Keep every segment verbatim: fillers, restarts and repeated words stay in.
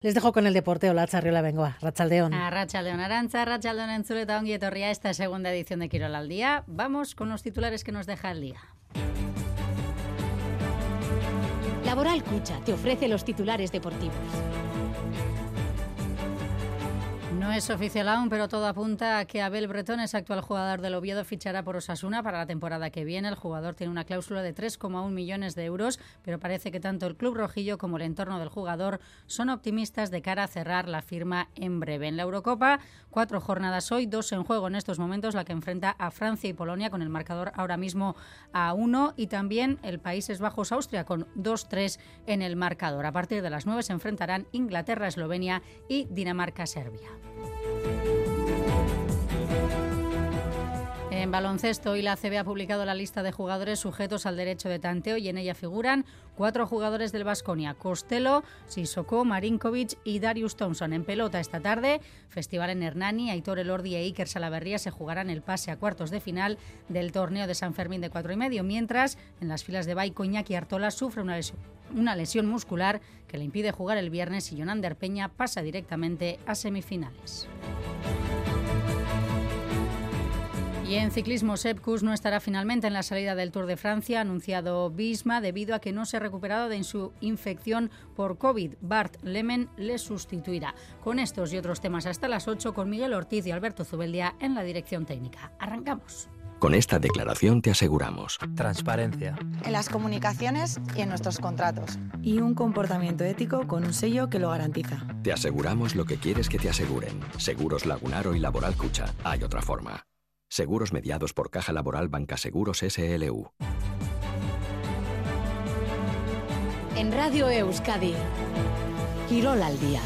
Les dejo con el deporte. Hola, Charriola Bengoa. Rachaldeón. Arratsaldeon Arantza, Arratsaldeon Entzule eta ongi etorria a esta segunda edición de Quirol al Día. Vamos con los titulares que nos deja el día. Laboral Cucha te ofrece los titulares deportivos. No es oficial aún, pero todo apunta a que Abel Bretones, actual jugador del Oviedo, fichará por Osasuna para la temporada que viene. El jugador tiene una cláusula de tres coma uno millones de euros, pero parece que tanto el club rojillo como el entorno del jugador son optimistas de cara a cerrar la firma en breve. En la Eurocopa, cuatro jornadas hoy, dos en juego en estos momentos, la que enfrenta a Francia y Polonia con el marcador ahora mismo a uno, y también el Países Bajos-Austria con dos tres en el marcador. A partir de las nueve se enfrentarán Inglaterra-Eslovenia y Dinamarca-Serbia. En baloncesto, hoy la A C B ha publicado la lista de jugadores sujetos al derecho de tanteo y en ella figuran cuatro jugadores del Baskonia: Costello, Sissoko, Marinkovic y Darius Thompson. En pelota esta tarde, festival en Hernani, Aitor Elordi e Iker Salaberría se jugarán el pase a cuartos de final del torneo de San Fermín de cuatro y medio, mientras en las filas de Baico, Iñaki Artola sufre una lesión, una lesión muscular que le impide jugar el viernes y Jonander Peña pasa directamente a semifinales. Y en ciclismo, Sepp Kuss no estará finalmente en la salida del Tour de Francia, ha anunciado Visma, debido a que no se ha recuperado de su infección por COVID. Bart Lemen le sustituirá. Con estos y otros temas hasta las ocho, con Miguel Ortiz y Alberto Zubeldia en la dirección técnica. Arrancamos. Con esta declaración te aseguramos transparencia en las comunicaciones y en nuestros contratos, y un comportamiento ético con un sello que lo garantiza. Te aseguramos lo que quieres que te aseguren. Seguros Lagunaro y Laboral Cucha. Hay otra forma. Seguros mediados por Caja Laboral Banca Seguros S L U. En Radio Euskadi, Quirol al Día.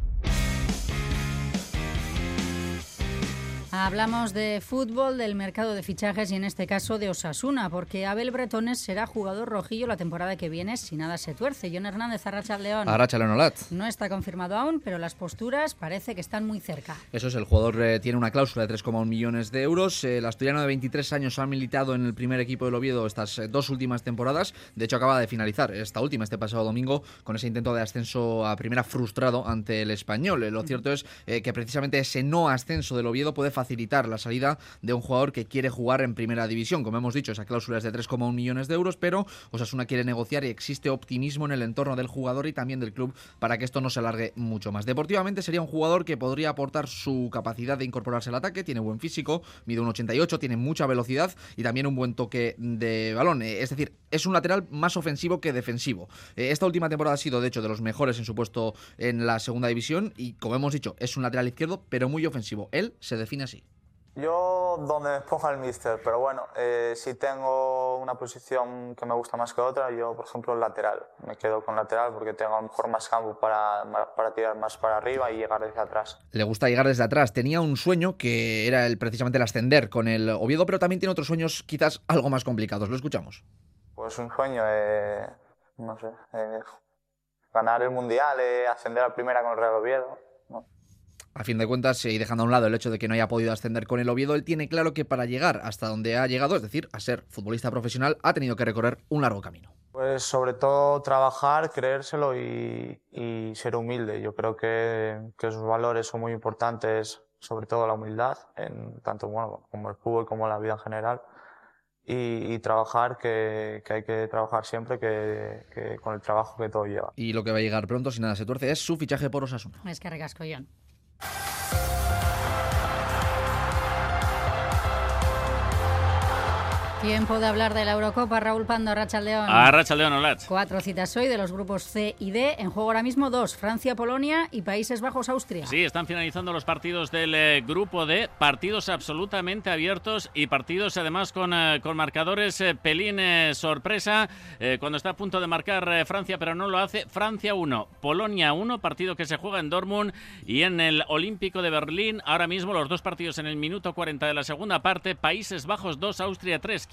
Hablamos de fútbol, del mercado de fichajes y en este caso de Osasuna, porque Abel Bretones será jugador rojillo la temporada que viene si nada se tuerce. Jon Hernández, Arratsaldeon. Arratsaldeon, Olat. No está confirmado aún, pero las posturas parece que están muy cerca. Eso es, el jugador eh, tiene una cláusula de tres coma uno millones de euros. El asturiano de veintitrés años ha militado en el primer equipo del Oviedo estas eh, dos últimas temporadas. De hecho, acaba de finalizar esta última, este pasado domingo, con ese intento de ascenso a primera frustrado ante el Español. Eh, lo cierto es eh, que precisamente ese no ascenso del Oviedo puede facilitar facilitar la salida de un jugador que quiere jugar en primera división. Como hemos dicho, esa cláusula es de tres coma uno millones de euros, pero Osasuna quiere negociar y existe optimismo en el entorno del jugador y también del club para que esto no se alargue mucho más. Deportivamente sería un jugador que podría aportar su capacidad de incorporarse al ataque, tiene buen físico, mide un ochenta y ocho, tiene mucha velocidad y también un buen toque de balón. Es decir, es un lateral más ofensivo que defensivo. Esta última temporada ha sido, de hecho, de los mejores en su puesto en la segunda división y, como hemos dicho, es un lateral izquierdo, pero muy ofensivo. Él se define así. Yo donde me ponga el míster, pero bueno, eh, si tengo una posición que me gusta más que otra, yo por ejemplo el lateral, me quedo con lateral porque tengo a lo mejor más campo para, para tirar más para arriba y llegar desde atrás. Le gusta llegar desde atrás, tenía un sueño que era el, precisamente el ascender con el Oviedo, pero también tiene otros sueños quizás algo más complicados, lo escuchamos. Pues un sueño, eh, no sé, eh, ganar el Mundial, eh, ascender a primera con el Real Oviedo, ¿no? A fin de cuentas, y dejando a un lado el hecho de que no haya podido ascender con el Oviedo, él tiene claro que para llegar hasta donde ha llegado, es decir, a ser futbolista profesional, ha tenido que recorrer un largo camino. Pues sobre todo trabajar, creérselo y, y ser humilde. Yo creo que, que esos valores son muy importantes, sobre todo la humildad, en tanto bueno, como el fútbol como en la vida en general. Y, y trabajar, que, que hay que trabajar siempre, que, que con el trabajo que todo lleva. Y lo que va a llegar pronto, si nada se tuerce, es su fichaje por Osasuna. Es que recasco, Jon. Tiempo de hablar de la Eurocopa. Raúl Pando, Arratsaldeon. Arratsaldeon, Olat. Cuatro citas hoy de los grupos C y D. En juego ahora mismo dos: Francia, Polonia y Países Bajos, Austria. Sí, están finalizando los partidos del eh, grupo D. Partidos absolutamente abiertos y partidos además con, eh, con marcadores eh, pelín eh, sorpresa. Eh, cuando está a punto de marcar eh, Francia, pero no lo hace. Francia uno, Polonia uno, partido que se juega en Dortmund y en el Olímpico de Berlín. Ahora mismo los dos partidos en el minuto cuarenta de la segunda parte. Países Bajos dos, Austria tres.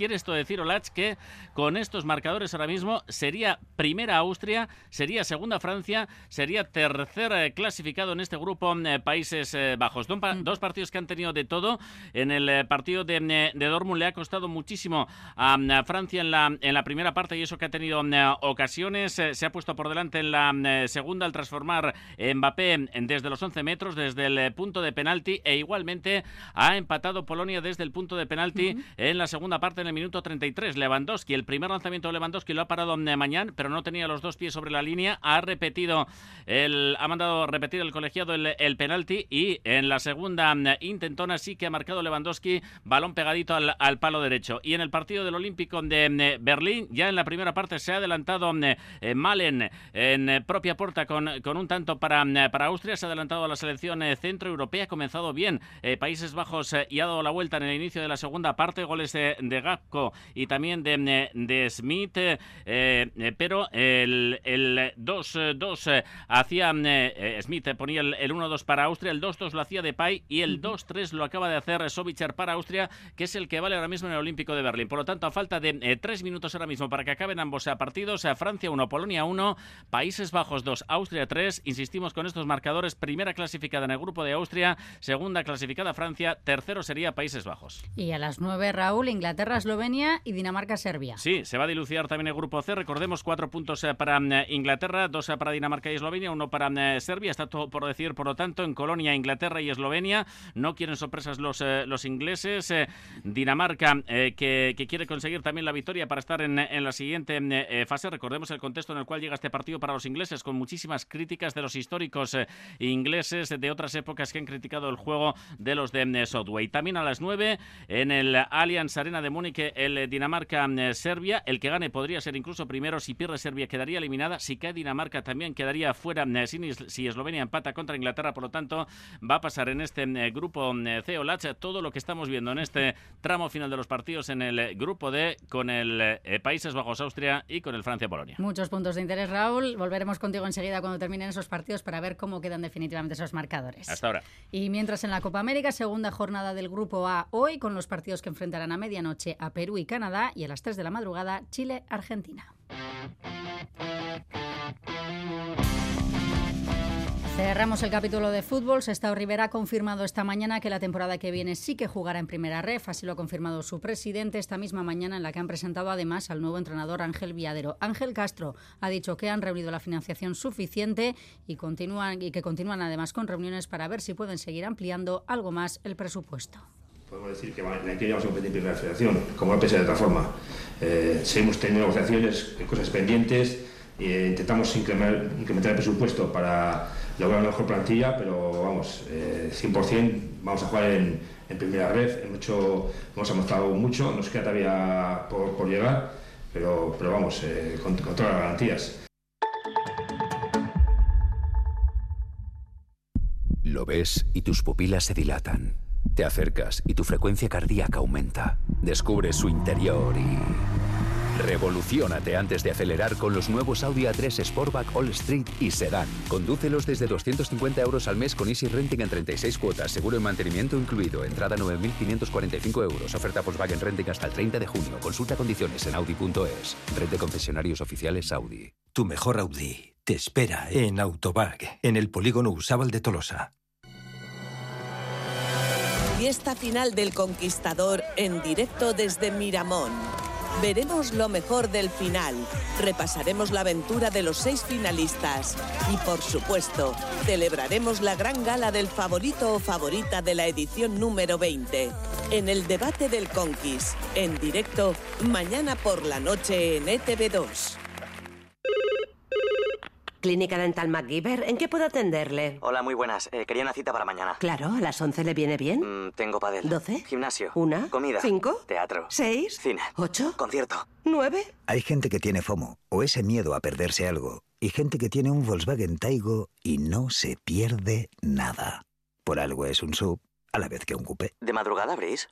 quiere esto decir, Olach, que con estos marcadores ahora mismo sería primera Austria, sería segunda Francia, sería tercer eh, clasificado en este grupo eh, Países eh, Bajos. Dos, mm. dos partidos que han tenido de todo. En el eh, partido de, de Dortmund le ha costado muchísimo a, a Francia en la, en la primera parte, y eso que ha tenido eh, ocasiones. Eh, se ha puesto por delante en la eh, segunda al transformar Mbappé desde los once metros, desde el eh, punto de penalti, e igualmente ha empatado Polonia desde el punto de penalti uh-huh. en la segunda parte en el minuto treinta y tres. Lewandowski, el primer lanzamiento de Lewandowski lo ha parado eh, mañana, pero no tenía los dos pies sobre la línea. Ha repetido el, ha mandado repetir el colegiado el, el penalti, y en la segunda eh, intentona sí que ha marcado Lewandowski, balón pegadito al, al palo derecho. Y en el partido del Olímpico de eh, Berlín, ya en la primera parte se ha adelantado eh, eh, Malen en eh, propia puerta con, con un tanto para, eh, para Austria. Se ha adelantado a la selección eh, centroeuropea, ha comenzado bien eh, Países Bajos eh, y ha dado la vuelta en el inicio de la segunda parte. Goles de, de Gakpo y también de, de Smith, eh, eh, pero el, el dos dos eh, hacía eh, Smith, eh, ponía el, el uno dos para Austria, el dos dos lo hacía Depay, y el dos tres lo acaba de hacer Sobichar para Austria, que es el que vale ahora mismo en el Olímpico de Berlín. Por lo tanto, a falta de eh, tres minutos ahora mismo para que acaben ambos eh, partidos, eh, Francia uno, Polonia uno, Países Bajos dos, Austria tres. Insistimos con estos marcadores: primera clasificada en el grupo de Austria, segunda clasificada Francia, tercero sería Países Bajos. Y a las nueve, Raúl, Inglaterra, Eslovenia y Dinamarca-Serbia. Sí, se va a dilucidar también el grupo C. Recordemos, cuatro puntos eh, para eh, Inglaterra, dos eh, para Dinamarca y Eslovenia, uno para eh, Serbia. Está todo por decir, por lo tanto, en Colonia, Inglaterra y Eslovenia. No quieren sorpresas los, eh, los ingleses. Eh, Dinamarca, eh, que, que quiere conseguir también la victoria para estar en, en la siguiente eh, fase. Recordemos el contexto en el cual llega este partido para los ingleses, con muchísimas críticas de los históricos eh, ingleses de otras épocas que han criticado el juego de los de eh, Southway. También a las nueve, en el Allianz Arena de Múnich, el eh, Dinamarca-Serbia. El que gane podría ser incluso primero. Si pierde Serbia, quedaría eliminada. Si cae Dinamarca, también quedaría fuera eh, si, si Eslovenia empata contra Inglaterra. Por lo tanto, va a pasar en este eh, grupo eh, C. Olach todo lo que estamos viendo en este tramo final de los partidos en el eh, grupo D, con el eh, Países Bajos, Austria, y con el Francia-Polonia. Muchos puntos de interés, Raúl. Volveremos contigo enseguida cuando terminen esos partidos para ver cómo quedan definitivamente esos marcadores. Hasta ahora. Y mientras, en la Copa América, segunda jornada del grupo A hoy, con los partidos que enfrentarán a medianoche a Perú y Canadá, y a las tres de la madrugada Chile-Argentina. Cerramos el capítulo de fútbol. Sestao Rivera ha confirmado esta mañana que la temporada que viene sí que jugará en Primera Ref. Así lo ha confirmado su presidente esta misma mañana, en la que han presentado además al nuevo entrenador Ángel Viadero. Ángel Castro ha dicho que han reunido la financiación suficiente y, continúan, y que continúan además con reuniones para ver si pueden seguir ampliando algo más el presupuesto. Podemos decir que la que llevamos a competir en Primera Federación, como no pensé de otra forma. Eh, seguimos teniendo negociaciones, cosas pendientes, e intentamos incrementar, incrementar el presupuesto para lograr una mejor plantilla, pero vamos, eh, cien por ciento vamos a jugar en, en Primera Ref. Hemos, hecho, hemos avanzado mucho, nos queda todavía por, por llegar, pero, pero vamos, eh, con, con todas las garantías. Lo ves y tus pupilas se dilatan. Te acercas y tu frecuencia cardíaca aumenta. Descubres su interior y... revoluciónate antes de acelerar con los nuevos Audi A tres Sportback All Street y Sedán. Condúcelos desde doscientos cincuenta euros al mes con Easy Renting en treinta y seis cuotas, seguro y mantenimiento incluido. Entrada nueve mil quinientos cuarenta y cinco euros. Oferta Volkswagen Renting hasta el treinta de junio. Consulta condiciones en Audi punto es. Red de concesionarios oficiales Audi. Tu mejor Audi te espera en Autobag, en el polígono Usábal de Tolosa. Fiesta final del Conquistador en directo desde Miramón. Veremos lo mejor del final, repasaremos la aventura de los seis finalistas y, por supuesto, celebraremos la gran gala del favorito o favorita de la edición número veinte. En el debate del Conquist, en directo, mañana por la noche en E T V dos. Clínica Dental MacGyver, ¿en qué puedo atenderle? Hola, muy buenas. Eh, quería una cita para mañana. Claro, ¿a las once le viene bien? Mm, tengo pádel. ¿doce? Gimnasio. ¿Una? Comida. ¿Cinco? Teatro. ¿Seis? Cine. ¿Ocho? Concierto. ¿Nueve? Hay gente que tiene FOMO, o ese miedo a perderse algo, y gente que tiene un Volkswagen Taigo y no se pierde nada. Por algo es un sub, a la vez que un coupé. ¿De madrugada abrís?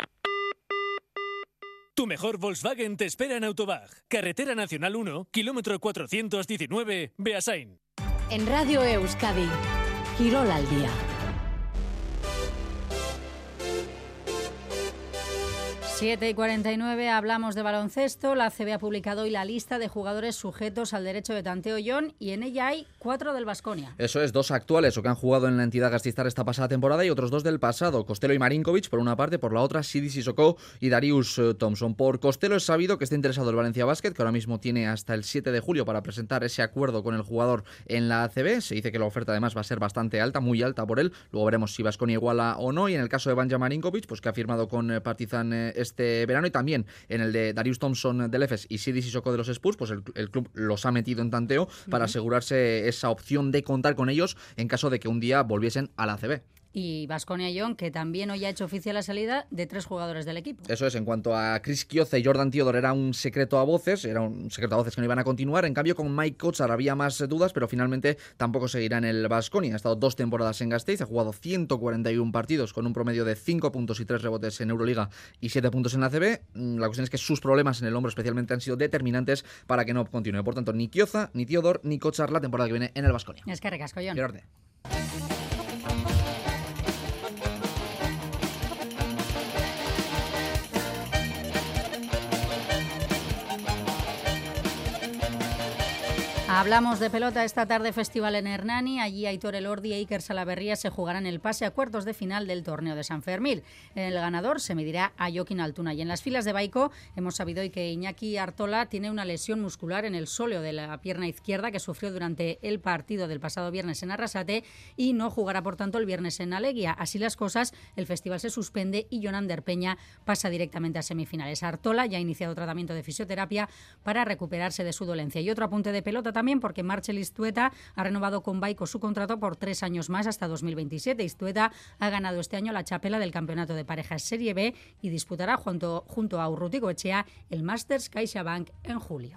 Tu mejor Volkswagen te espera en Autobag. Carretera Nacional uno, kilómetro cuatrocientos diecinueve, Beasain. En Radio Euskadi, Quirol al día. siete y cuarenta y nueve, hablamos de baloncesto. La A C B ha publicado hoy la lista de jugadores sujetos al derecho de tanteo Jon y en ella hay cuatro del Baskonia. Eso es, dos actuales o que han jugado en la entidad Gasteiztar esta pasada temporada y otros dos del pasado, Costello y Marinkovic por una parte, por la otra Sidi Sissoko y Darius Thompson. Por Costello es sabido que está interesado el Valencia Basket, que ahora mismo tiene hasta el siete de julio para presentar ese acuerdo con el jugador en la A C B. Se dice que la oferta además va a ser bastante alta, muy alta por él. Luego veremos si Baskonia iguala o no. Y en el caso de Banja Marinkovic, pues que ha firmado con Partizan este verano, y también en el de Darius Thompson del Efes y Sidi Sissoko de los Spurs, pues el, el club los ha metido en tanteo para uh-huh. asegurarse esa opción de contar con ellos en caso de que un día volviesen a la A C B. Y Baskonia Jon, que también hoy ha hecho oficial la salida de tres jugadores del equipo. Eso es, en cuanto a Chris Kioza y Jordan Theodore era un secreto a voces, era un secreto a voces que no iban a continuar. En cambio, con Mike Kotsar había más dudas, pero finalmente tampoco seguirá en el Baskonia. Ha estado dos temporadas en Gasteiz, ha jugado ciento cuarenta y uno partidos con un promedio de cinco puntos y tres rebotes en Euroliga y siete puntos en la A C B. La cuestión es que sus problemas en el hombro especialmente han sido determinantes para que no continúe. Por tanto, ni Kioza, ni Theodore, ni Kotsar la temporada que viene en el Baskonia. Es que recasco, Jon. Gerarde. Hablamos de pelota esta tarde, festival en Hernani. Allí Aitor Elordi e Iker Salaberria se jugarán el pase a cuartos de final del torneo de San Fermín. El ganador se medirá a Jokin Altuna. Y en las filas de Baiko hemos sabido hoy que Iñaki Artola tiene una lesión muscular en el sóleo de la pierna izquierda que sufrió durante el partido del pasado viernes en Arrasate y no jugará por tanto el viernes en Aleguia. Así las cosas, el festival se suspende y Jon Ander Peña pasa directamente a semifinales. Artola ya ha iniciado tratamiento de fisioterapia para recuperarse de su dolencia. Y otro apunte de pelota también, porque Marcel Istueta ha renovado con Baiko su contrato por tres años más hasta dos mil veintisiete. Istueta ha ganado este año la chapela del campeonato de parejas Serie B y disputará junto, junto a Urruti Goetxea el Masters CaixaBank en julio.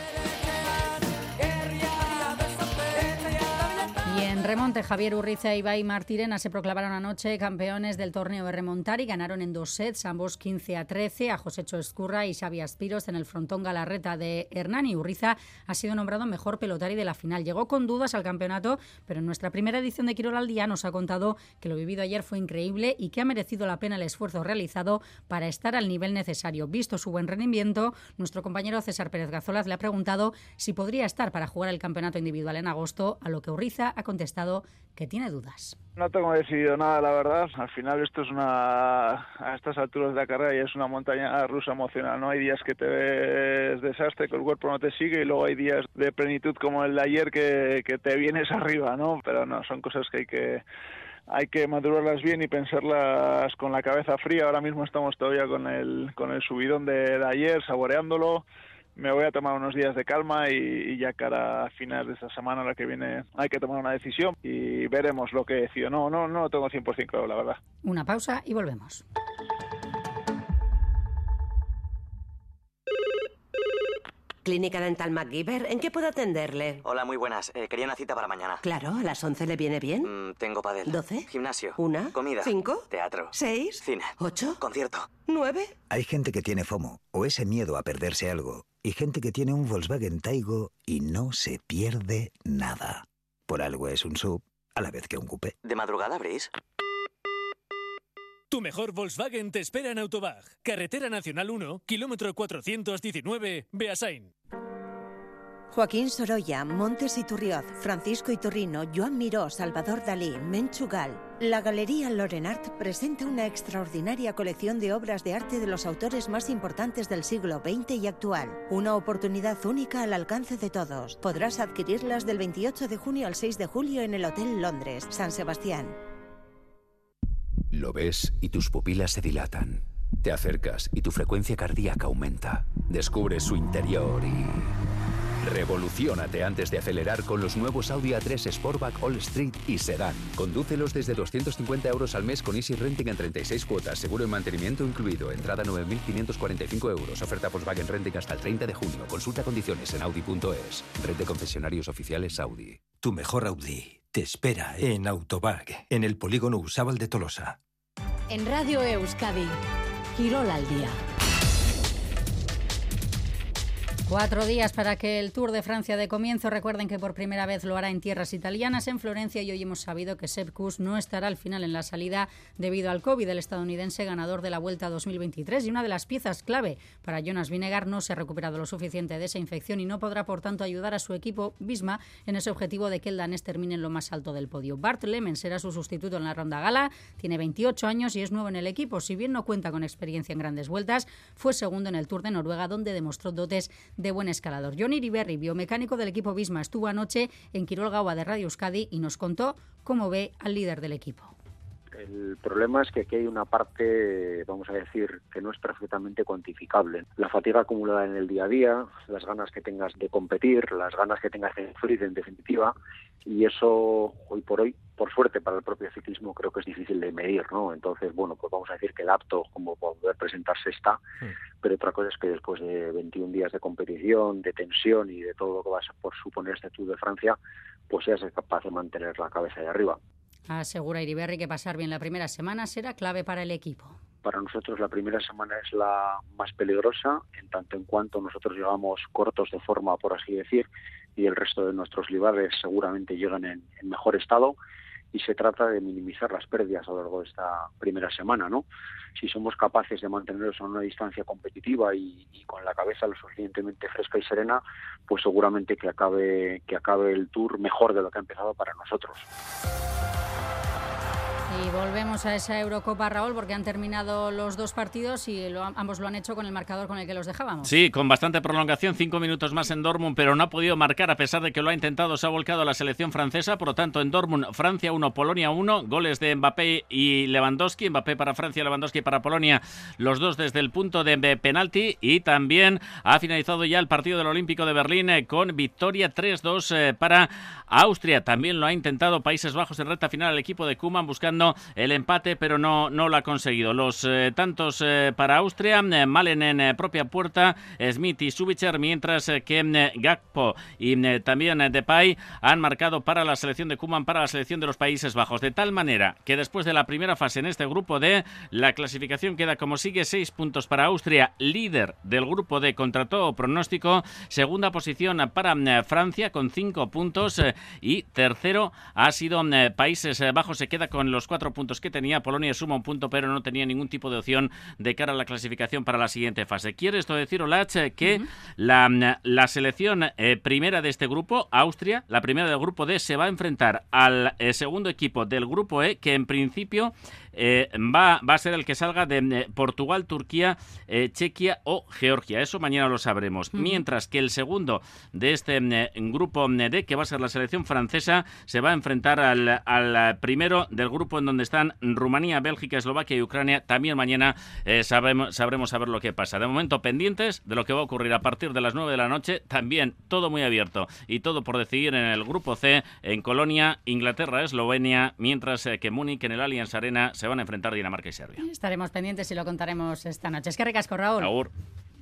Y en remonte, Javier Urriza y Ibai Martirena se proclamaron anoche campeones del torneo de remontar y ganaron en dos sets, ambos quince a trece, a Josecho Escurra y Xavi Aspiros en el frontón Galarreta de Hernani. Urriza ha sido nombrado mejor pelotari de la final. Llegó con dudas al campeonato, pero en nuestra primera edición de Quirol al Día nos ha contado que lo vivido ayer fue increíble y que ha merecido la pena el esfuerzo realizado para estar al nivel necesario. Visto su buen rendimiento, nuestro compañero César Pérez Gazolaz le ha preguntado si podría estar para jugar el campeonato individual en agosto, a lo que Urriza ha contestado que tiene dudas. No tengo decidido nada, la verdad. Al final esto es una, a estas alturas de la carrera ya es una montaña rusa emocional, ¿no? Hay días que te ves desastre, que el cuerpo no te sigue, y luego hay días de plenitud como el de ayer que, que te vienes arriba, ¿no? Pero no, son cosas que hay que hay que madurarlas bien y pensarlas con la cabeza fría. Ahora mismo estamos todavía con el con el subidón de, de ayer, saboreándolo. Me voy a tomar unos días de calma y, y ya cara a finales de esta semana, la que viene, hay que tomar una decisión y veremos lo que decido. No, no, no lo tengo cien por ciento claro, la verdad. Una pausa y volvemos. Clínica Dental MacGyver, ¿en qué puedo atenderle? Hola, muy buenas. Eh, quería una cita para mañana. Claro, ¿a las once le viene bien? Mm, tengo pádel. ¿Doce? Gimnasio. ¿Una? Comida. ¿Cinco? Teatro. ¿Seis? Cine. ¿Ocho? Concierto. ¿Nueve? Hay gente que tiene FOMO, o ese miedo a perderse algo, y gente que tiene un Volkswagen Taigo y no se pierde nada. Por algo es un sub, a la vez que un coupé. ¿De madrugada abrís? Tu mejor Volkswagen te espera en Autobag. Carretera Nacional uno, kilómetro cuatrocientos diecinueve, Beasain. Joaquín Sorolla, Montes Iturrioz, Francisco Iturrino, Joan Miró, Salvador Dalí, Menchugal. La Galería Lorenart presenta una extraordinaria colección de obras de arte de los autores más importantes del siglo veinte y actual. Una oportunidad única al alcance de todos. Podrás adquirirlas del veintiocho de junio al seis de julio en el Hotel Londres, San Sebastián. Lo ves y tus pupilas se dilatan. Te acercas y tu frecuencia cardíaca aumenta. Descubres su interior y... revoluciónate antes de acelerar con los nuevos Audi A tres Sportback All Street y Sedán. Condúcelos desde doscientos cincuenta euros al mes con Easy Renting en treinta y seis cuotas, seguro y mantenimiento incluido. Entrada nueve mil quinientos cuarenta y cinco euros. Oferta Volkswagen Renting hasta el treinta de junio. Consulta condiciones en audi punto es. Red de concesionarios oficiales Audi. Tu mejor Audi te espera en Autobag, en el polígono Usabal de Tolosa. En Radio Euskadi, Quirol al Día. Cuatro días para que el Tour de Francia dé comienzo. Recuerden que por primera vez lo hará en tierras italianas, en Florencia, y hoy hemos sabido que Sepp Kuss no estará al final en la salida debido al COVID, el estadounidense ganador de la Vuelta dos mil veintitrés. Y una de las piezas clave para Jonas Vingegaard no se ha recuperado lo suficiente de esa infección y no podrá, por tanto, ayudar a su equipo Visma en ese objetivo de que el danés termine en lo más alto del podio. Bart Lemmens será su sustituto en la ronda gala. Tiene veintiocho años y es nuevo en el equipo. Si bien no cuenta con experiencia en grandes vueltas, fue segundo en el Tour de Noruega, donde demostró dotes de buen escalador. Jon Iriberri, biomecánico del equipo Visma, estuvo anoche en Quirol Gaua de Radio Euskadi y nos contó cómo ve al líder del equipo. El problema es que aquí hay una parte, vamos a decir, que no es perfectamente cuantificable. La fatiga acumulada en el día a día, las ganas que tengas de competir, las ganas que tengas de sufrir, en definitiva, y eso hoy por hoy, por suerte para el propio ciclismo, creo que es difícil de medir, ¿no? Entonces, bueno, pues vamos a decir que el apto como poder presentarse está, sí. Pero otra cosa es que después de veintiún días de competición, de tensión y de todo lo que va a por suponer este Tour de Francia, pues seas capaz de mantener la cabeza de arriba. Asegura Iriberri que pasar bien la primera semana será clave para el equipo. Para nosotros la primera semana es la más peligrosa, en tanto en cuanto nosotros llegamos cortos de forma, por así decir, y el resto de nuestros rivales seguramente llegan en, en mejor estado, y se trata de minimizar las pérdidas a lo largo de esta primera semana, ¿no? Si somos capaces de mantenernos a una distancia competitiva y, y con la cabeza lo suficientemente fresca y serena, pues seguramente que acabe, que acabe el Tour mejor de lo que ha empezado para nosotros. Y volvemos a esa Eurocopa, Raúl, porque han terminado los dos partidos y lo, ambos lo han hecho con el marcador con el que los dejábamos. Sí, con bastante prolongación, cinco minutos más en Dortmund, pero no ha podido marcar a pesar de que lo ha intentado. Se ha volcado la selección francesa, por lo tanto en Dortmund, Francia uno, Polonia uno, goles de Mbappé y Lewandowski, Mbappé para Francia, Lewandowski para Polonia, los dos desde el punto de penalti, y también ha finalizado ya el partido del Olímpico de Berlín eh, con victoria tres dos eh, para Austria. También lo ha intentado Países Bajos en recta final el equipo de Koeman buscando el empate, pero no, no lo ha conseguido. Los eh, tantos eh, para Austria, eh, Malen en eh, propia puerta, Smith y Subicer, mientras eh, que eh, Gakpo y eh, también eh, Depay han marcado para la selección de Koeman, para la selección de los Países Bajos. De tal manera que después de la primera fase en este grupo D, la clasificación queda como sigue: seis puntos para Austria, líder del grupo D contra todo pronóstico, segunda posición para eh, Francia con cinco puntos eh, y tercero ha sido eh, Países Bajos, se queda con los cuatro puntos que tenía. Polonia suma un punto, pero no tenía ningún tipo de opción de cara a la clasificación para la siguiente fase. ¿Quiere esto decir, Olach, que uh-huh. la, la selección eh, primera de este grupo, Austria, la primera del grupo D, se va a enfrentar al eh, segundo equipo del grupo E, que en principio eh, va, va a ser el que salga de eh, Portugal, Turquía, eh, Chequia o Georgia? Eso mañana lo sabremos. Uh-huh. Mientras que el segundo de este eh, grupo D, que va a ser la selección francesa, se va a enfrentar al, al primero del grupo en donde están Rumanía, Bélgica, Eslovaquia y Ucrania. También mañana eh, sabremos, sabremos saber lo que pasa. De momento pendientes de lo que va a ocurrir a partir de las nueve de la noche. También todo muy abierto y todo por decidir en el grupo C, en Colonia, Inglaterra, Eslovenia, mientras eh, que Múnich, en el Allianz Arena, se van a enfrentar Dinamarca y Serbia. Estaremos pendientes y lo contaremos esta noche. Es que ricasco, Raúl. Agur.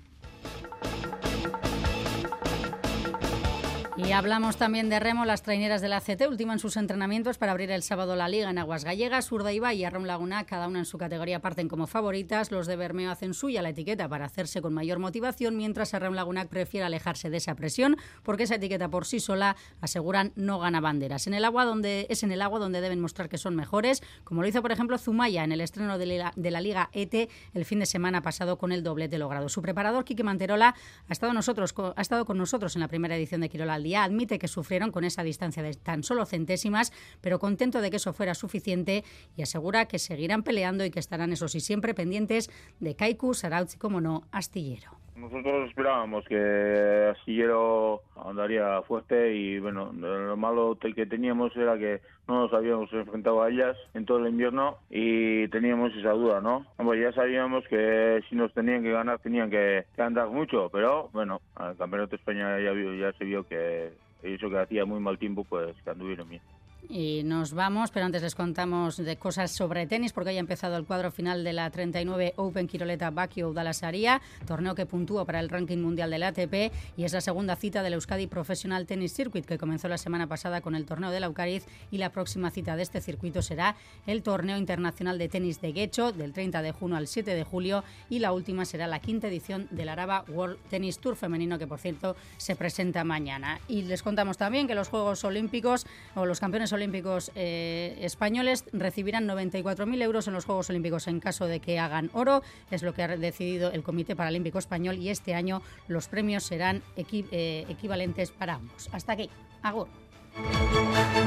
Y hablamos también de remo. Las traineras de la C T ultiman sus entrenamientos para abrir el sábado la Liga en aguas gallegas. Urdaibai y Arrom Laguna, cada una en su categoría, parten como favoritas. Los de Bermeo hacen suya la etiqueta para hacerse con mayor motivación, mientras Arrom Laguna prefiere alejarse de esa presión, porque esa etiqueta por sí sola, aseguran, no gana banderas. En el agua donde es en el agua donde deben mostrar que son mejores, como lo hizo, por ejemplo, Zumaya en el estreno de la, de la Liga E T el fin de semana pasado con el doblete logrado. Su preparador, Quique Manterola, ha estado, nosotros, ha estado con nosotros en la primera edición de Quirol al Día. Admite que sufrieron con esa distancia de tan solo centésimas, pero contento de que eso fuera suficiente, y asegura que seguirán peleando y que estarán, eso sí, siempre pendientes de Kaiku, Sarautz y, como no, Astillero. Nosotros esperábamos que Astillero andaría fuerte y, bueno, lo malo que teníamos era que no nos habíamos enfrentado a ellas en todo el invierno y teníamos esa duda, ¿no? Bueno, ya sabíamos que si nos tenían que ganar tenían que, que andar mucho, pero, bueno, al Campeonato de España ya, vio, ya se vio que eso que hacía muy mal tiempo, pues que anduvieron bien. Y nos vamos, pero antes les contamos de cosas sobre tenis, porque hoy ha empezado el cuadro final de la treinta y nueve Open Quiroleta Bakio Udalasaria, torneo que puntúa para el ranking mundial del A T P y es la segunda cita del Euskadi Professional Tennis Circuit, que comenzó la semana pasada con el torneo de Laukariz, y la próxima cita de este circuito será el torneo internacional de tenis de Guecho, del treinta de junio al siete de julio, y la última será la quinta edición del Araba World Tennis Tour femenino, que por cierto se presenta mañana. Y les contamos también que los Juegos Olímpicos o los campeones olímpicos eh, españoles recibirán noventa y cuatro mil euros en los Juegos Olímpicos en caso de que hagan oro. Es lo que ha decidido el Comité Paralímpico Español, y este año los premios serán equi- eh, equivalentes para ambos. Hasta aquí. Agur.